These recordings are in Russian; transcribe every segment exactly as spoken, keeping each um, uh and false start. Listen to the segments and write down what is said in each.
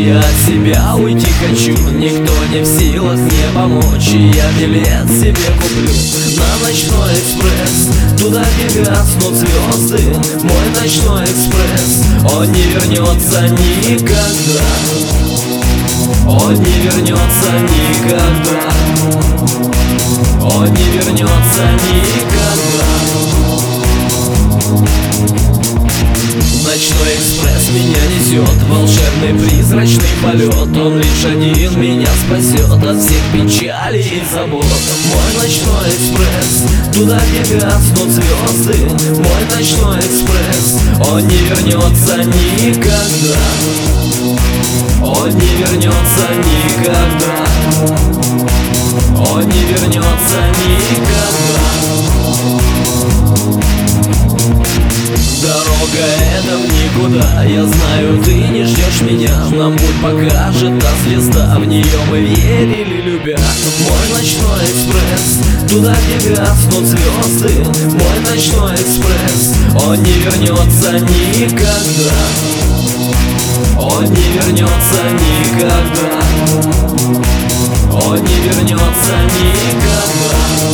я от себя уйти хочу. Никто не в силах мне помочь, и я билет себе куплю на ночной экспресс, туда, где гаснут звезды. Мой ночной экспресс, он не вернется никогда. Он не вернется никогда. Он не вернется никогда. Ночной экспресс меня несет, волшебный призрачный полет. Он лишь один меня спасет от всех печалей и забот. Мой ночной экспресс, туда, где гаснут звезды. Мой ночной экспресс, он не вернется никогда. Он не вернется никогда. Он не вернется никогда. Дорога эта в никуда, я знаю, ты не ждешь меня. Нам путь покажет та звезда, в нее мы верили, любя. Мой ночной экспресс, туда, где гаснут звезды. Мой ночной экспресс, он не вернется никогда. Он не вернется никогда. Он не вернется никогда.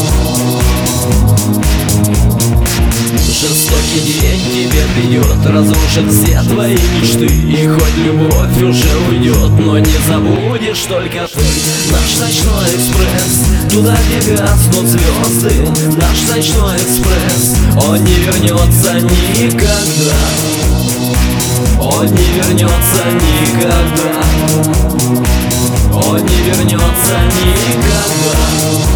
Жестокий день тебе придет, разрушит все твои мечты. И хоть любовь уже уйдет, но не забудешь только ты. Наш ночной экспресс, туда, где гаснут звезды. Наш ночной экспресс, он не вернется никогда. Он не вернется никогда. Он не вернется никогда.